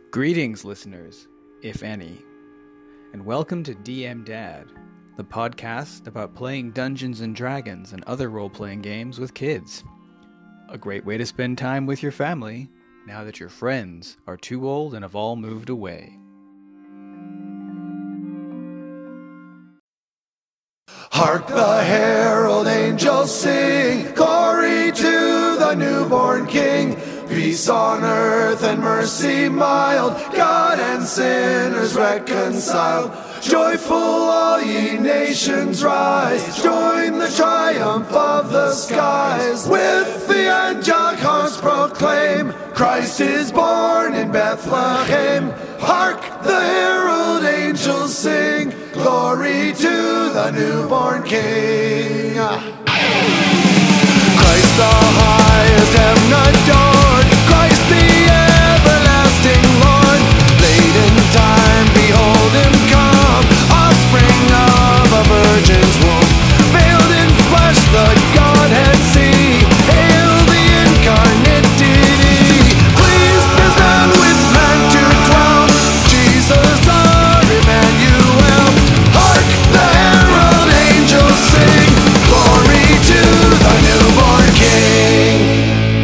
Greetings, listeners, if any, and welcome to DM Dad, the podcast about playing Dungeons and Dragons and other role-playing games with kids. A great way to spend time with your family now that your friends are too old and have all moved away. Hark the herald angels sing, glory to the newborn King. Peace on earth and mercy mild, God and sinners reconciled. Joyful all ye nations rise, join the triumph of the skies. With the angelic horns proclaim, Christ is born in Bethlehem. Hark the herald angels sing, glory to the newborn King. Christ the highest heaven adored, Christ the everlasting Lord. Late in time, behold him come, offspring of a virgin's womb. Veiled in flesh, the Godhead see, hail the incarnate deity. Pleased is man with man to dwell, Jesus our Emmanuel. Hark the herald angels sing, glory to the newborn King.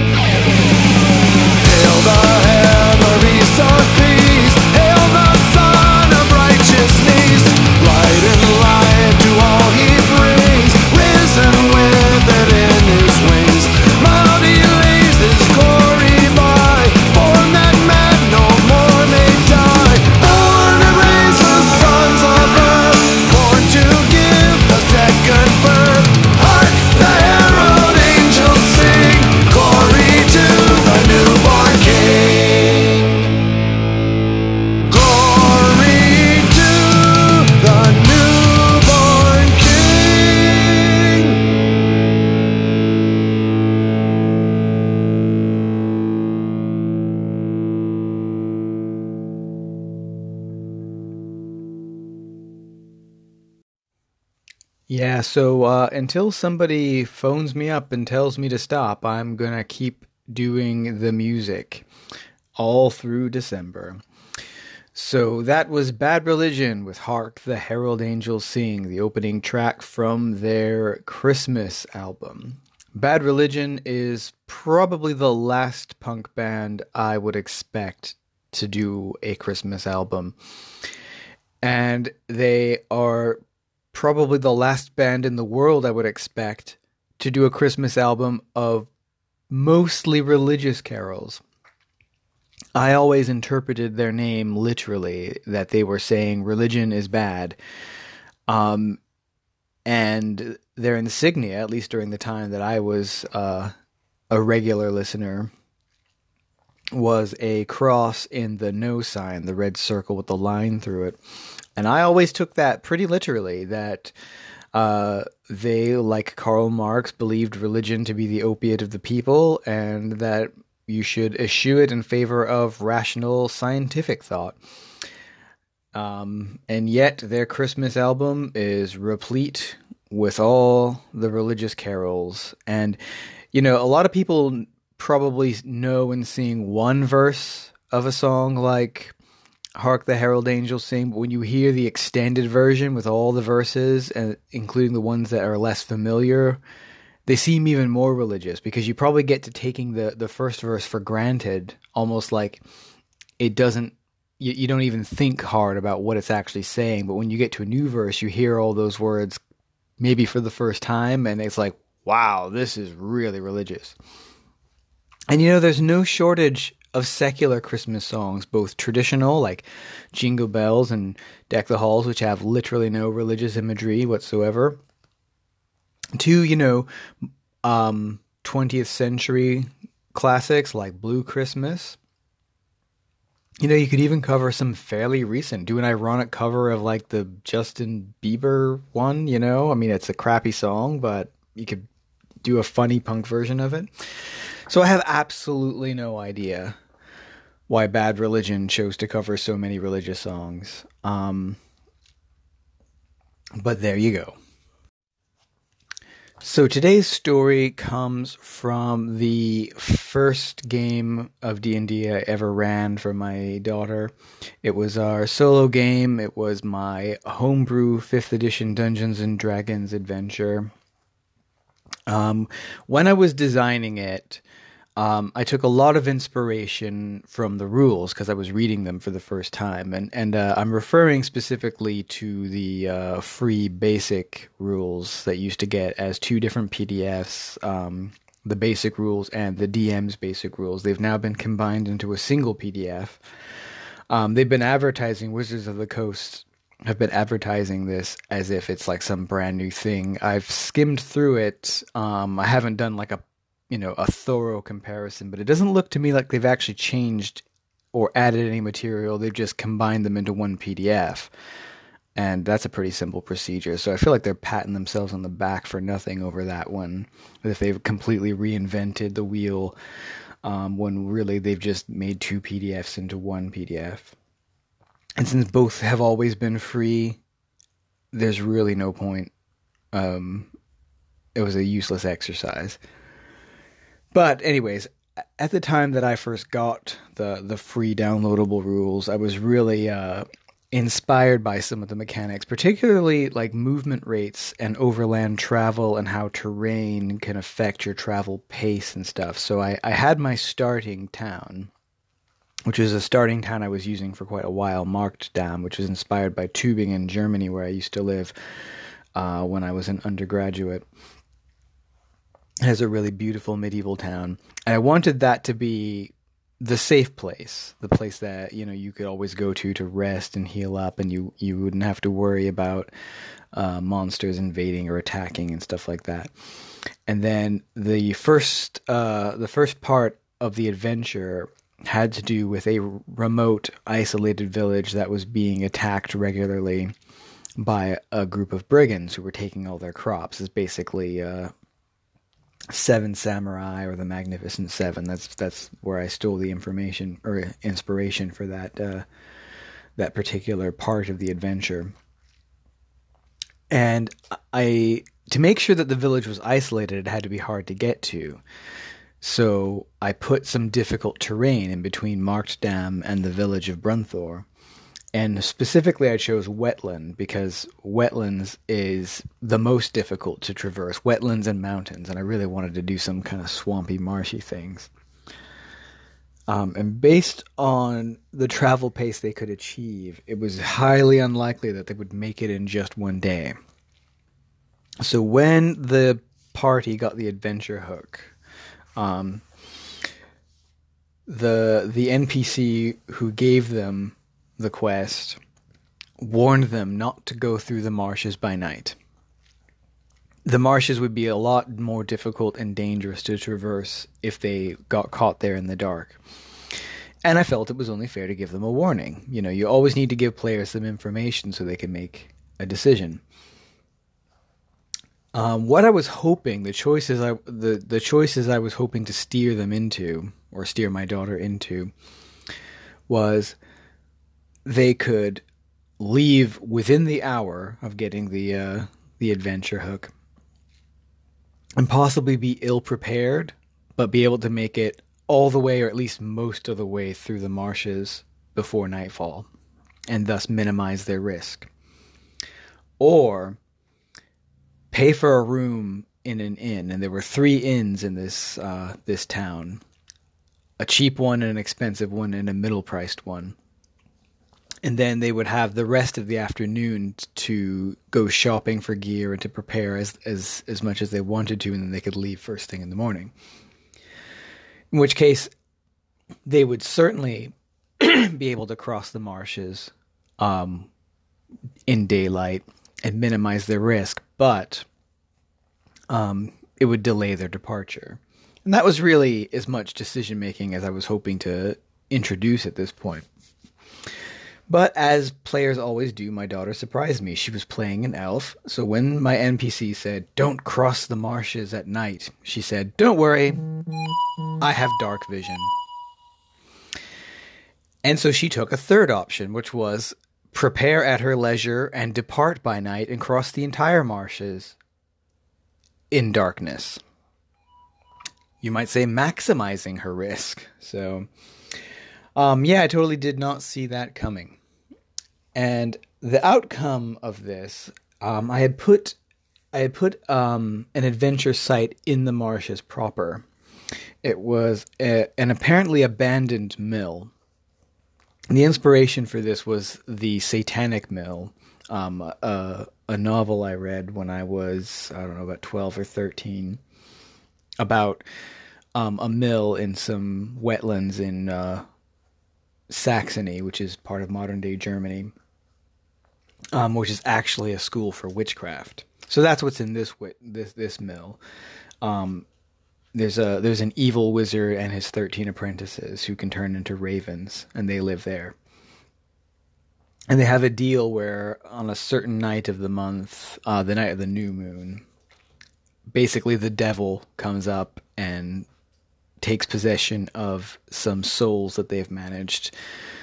Hail the heavenly Son of peace, hail the Son of righteousness. Light and life to all he brings, risen with it in his wings. Mild he lays his glory by, born that man no more may die. Born and raised the sons of earth, born to give the second birth. Hark the herald angels sing, glory to the newborn King. Glory to the newborn King. Yeah, so until somebody phones me up and tells me to stop, I'm gonna keep doing the music all through December. So that was Bad Religion with Hark the Herald Angels Sing, the opening track from their Christmas album. Bad Religion is probably the last punk band I would expect to do a Christmas album. And they are probably the last band in the world I would expect to do a Christmas album of mostly religious carols. I always interpreted their name literally, that they were saying religion is bad. And their insignia, at least during the time that I was a regular listener, was a cross in the no sign, the red circle with the line through it. And I always took that pretty literally, that they, like Karl Marx, believed religion to be the opiate of the people, and that you should eschew it in favor of rational scientific thought. And yet their Christmas album is replete with all the religious carols. And, you know, a lot of people probably know and sing one verse of a song like Hark the Herald Angels Sing, but when you hear the extended version with all the verses, and including the ones that are less familiar, they seem even more religious, because you probably get to taking the first verse for granted, almost like it doesn't, you don't even think hard about what it's actually saying. But when you get to a new verse, you hear all those words maybe for the first time, and it's like, wow, this is really religious. And you know, there's no shortage of secular Christmas songs, both traditional, like Jingle Bells and Deck the Halls, which have literally no religious imagery whatsoever, to, you know, 20th century classics like Blue Christmas. You know, you could even cover some fairly recent, do an ironic cover of like the Justin Bieber one, you know? I mean, it's a crappy song, but you could do a funny punk version of it. So I have absolutely no idea why Bad Religion chose to cover so many religious songs. But there you go. So today's story comes from the first game of D&D I ever ran for my daughter. It was our solo game. It was my homebrew 5th edition Dungeons and Dragons adventure. When I was designing it, I took a lot of inspiration from the rules because I was reading them for the first time, and I'm referring specifically to the free basic rules that used to get as two different PDFs, the basic rules and the DM's basic rules. They've now been combined into a single PDF. They've been advertising, Wizards of the Coast have been advertising this as if it's like some brand new thing. I've skimmed through it. I haven't done like a thorough comparison, but it doesn't look to me like they've actually changed or added any material. They've just combined them into one PDF. And that's a pretty simple procedure. So I feel like they're patting themselves on the back for nothing over that one. As if they've completely reinvented the wheel, when really they've just made two PDFs into one PDF. And since both have always been free, there's really no point. It was a useless exercise. But anyways, at the time that I first got the free downloadable rules, I was really inspired by some of the mechanics, particularly like movement rates and overland travel and how terrain can affect your travel pace and stuff. So I had my starting town, which is a starting town I was using for quite a while, Marktdamm, which was inspired by Tübingen, Germany, where I used to live when I was an undergraduate. It has a really beautiful medieval town. And I wanted that to be the safe place, the place that, you could always go to rest and heal up, and you wouldn't have to worry about monsters invading or attacking and stuff like that. And then the first part of the adventure had to do with a remote, isolated village that was being attacked regularly by a group of brigands who were taking all their crops. It's basically Seven Samurai or the Magnificent Seven. That's where I stole the information or inspiration for that particular part of the adventure. And to make sure that the village was isolated, it had to be hard to get to. So I put some difficult terrain in between Marktdamm and the village of Brunthor. And specifically, I chose wetland because wetlands is the most difficult to traverse. Wetlands and mountains, and I really wanted to do some kind of swampy, marshy things. And based on the travel pace they could achieve, it was highly unlikely that they would make it in just one day. So when the party got the adventure hook, the NPC who gave them the quest warned them not to go through the marshes by night. The marshes would be a lot more difficult and dangerous to traverse if they got caught there in the dark. And I felt it was only fair to give them a warning. You always need to give players some information so they can make a decision. What I was hoping, the choices I was hoping to steer them into, or steer my daughter into, was they could leave within the hour of getting the adventure hook and possibly be ill-prepared, but be able to make it all the way, or at least most of the way, through the marshes before nightfall, and thus minimize their risk. Or pay for a room in an inn, and there were 3 inns in this town. A cheap one, an expensive one, and a middle-priced one. And then they would have the rest of the afternoon to go shopping for gear and to prepare as much as they wanted to, and then they could leave first thing in the morning. In which case, they would certainly be able to cross the marshes in daylight and minimize their risk, but it would delay their departure. And that was really as much decision-making as I was hoping to introduce at this point. But as players always do, my daughter surprised me. She was playing an elf, so when my NPC said, "Don't cross the marshes at night," she said, "Don't worry, I have dark vision." And so she took a third option, which was prepare at her leisure and depart by night and cross the entire marshes in darkness. You might say maximizing her risk. So, yeah, I totally did not see that coming. And the outcome of this, I had put an adventure site in the marshes proper. It was an apparently abandoned mill. And the inspiration for this was the Satanic Mill, a novel I read when I was, I don't know, about 12 or 13, about a mill in some wetlands in Saxony, which is part of modern-day Germany, which is actually a school for witchcraft. So that's what's in this mill. There's an evil wizard and his 13 apprentices who can turn into ravens, and they live there. And they have a deal where on a certain night of the month, the night of the new moon, basically the devil comes up and takes possession of some souls that they've managed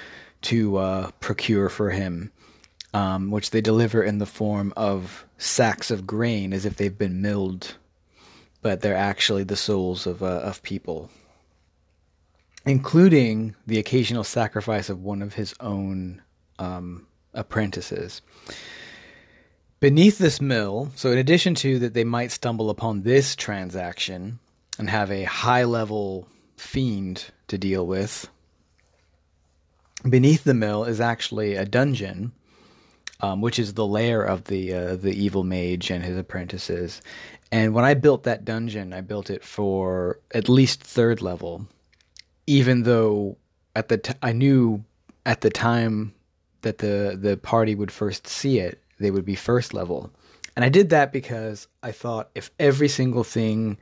to procure for him, which they deliver in the form of sacks of grain as if they've been milled, but they're actually the souls of people, including the occasional sacrifice of one of his own apprentices. Beneath this mill, so in addition to that they might stumble upon this transaction and have a high-level fiend to deal with, beneath the mill is actually a dungeon, which is the lair of the evil mage and his apprentices. And when I built that dungeon, I built it for at least 3rd level, even though I knew at the time that the party would first see it, they would be 1st level. And I did that because I thought if every single thing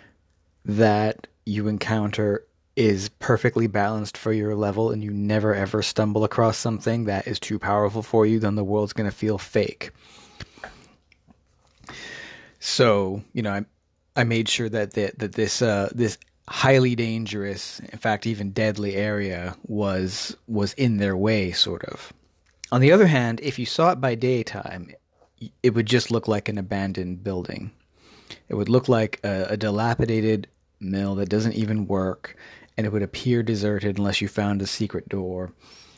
that you encounter is perfectly balanced for your level and you never ever stumble across something that is too powerful for you, then the world's going to feel fake. So, I made sure that this highly dangerous, in fact, even deadly area was in their way, sort of. On the other hand, if you saw it by daytime, it would just look like an abandoned building. It would look like a dilapidated mill that doesn't even work, and it would appear deserted unless you found a secret door.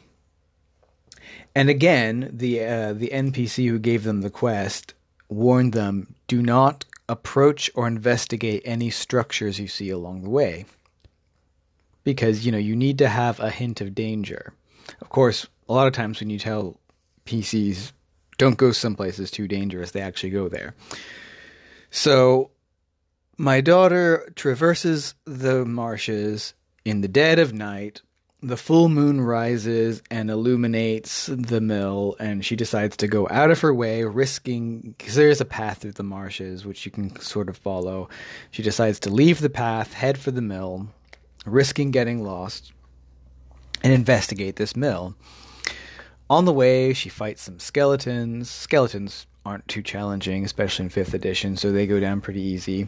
And again, the NPC who gave them the quest warned them, do not approach or investigate any structures you see along the way. Because, you need to have a hint of danger. Of course, a lot of times when you tell PCs, don't go someplace that's too dangerous, they actually go there. So, my daughter traverses the marshes in the dead of night. The full moon rises and illuminates the mill, and she decides to go out of her way, risking, because there's a path through the marshes, which you can sort of follow. She decides to leave the path, head for the mill, risking getting lost, and investigate this mill. On the way, she fights some skeletons. Skeletons aren't too challenging, especially in 5th edition, so they go down pretty easy.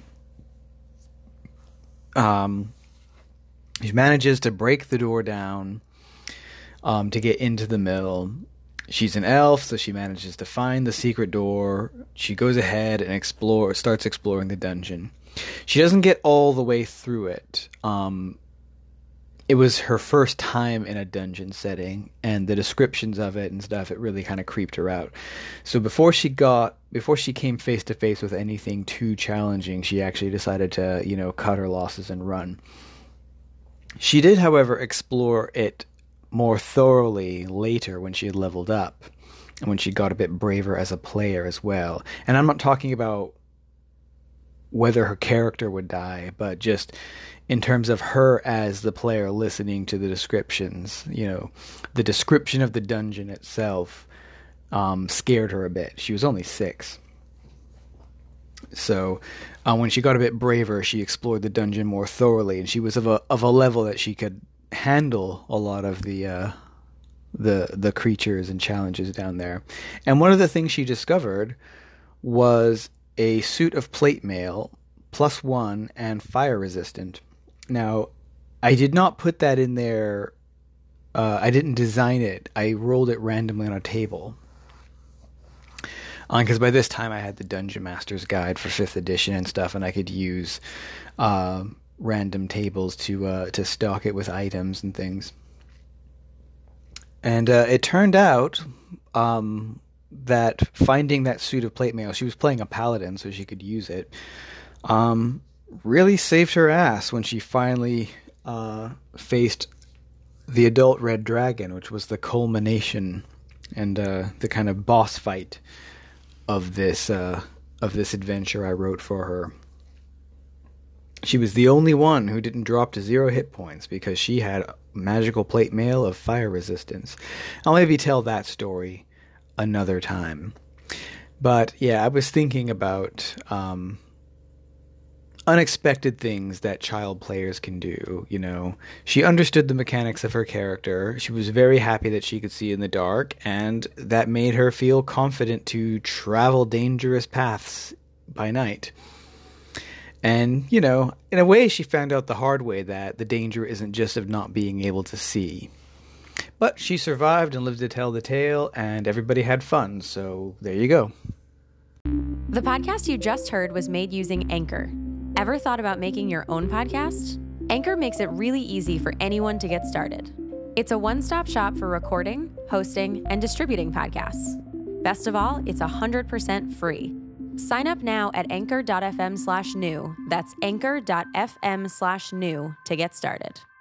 She manages to break the door down to get into the mill. She's an elf, so she manages to find the secret door. She goes ahead and starts exploring the dungeon. She doesn't get all the way through it. It was her first time in a dungeon setting, and the descriptions of it and stuff, it really kind of creeped her out. So before she came face to face with anything too challenging, she actually decided to, cut her losses and run. She did, however, explore it more thoroughly later when she had leveled up and when she got a bit braver as a player as well. And I'm not talking about whether her character would die, but just in terms of her as the player listening to the descriptions. The description of the dungeon itself scared her a bit. She was only 6. So when she got a bit braver, she explored the dungeon more thoroughly, and she was of a level that she could handle a lot of the creatures and challenges down there. And one of the things she discovered was a suit of plate mail, +1 and fire resistant. Now, I did not put that in there. I didn't design it. I rolled it randomly on a table. Because by this time I had the Dungeon Master's Guide for 5th edition and stuff, and I could use random tables to stock it with items and things. And it turned out that finding that suit of plate mail, she was playing a paladin so she could use it, really saved her ass when she finally faced the adult Red Dragon, which was the culmination and the kind of boss fight of this adventure I wrote for her. She was the only one who didn't drop to 0 hit points because she had magical plate mail of fire resistance. I'll maybe tell that story another time. But yeah, I was thinking about unexpected things that child players can do. You know, she understood the mechanics of her character. She was very happy that she could see in the dark, and that made her feel confident to travel dangerous paths by night. And, you know, in a way she found out the hard way that the danger isn't just of not being able to see. But she survived and lived to tell the tale, and everybody had fun, so there you go. The podcast you just heard was made using Anchor. Ever thought about making your own podcast? Anchor makes it really easy for anyone to get started. It's a one-stop shop for recording, hosting, and distributing podcasts. Best of all, it's 100% free. Sign up now at anchor.fm/new. That's anchor.fm/new to get started.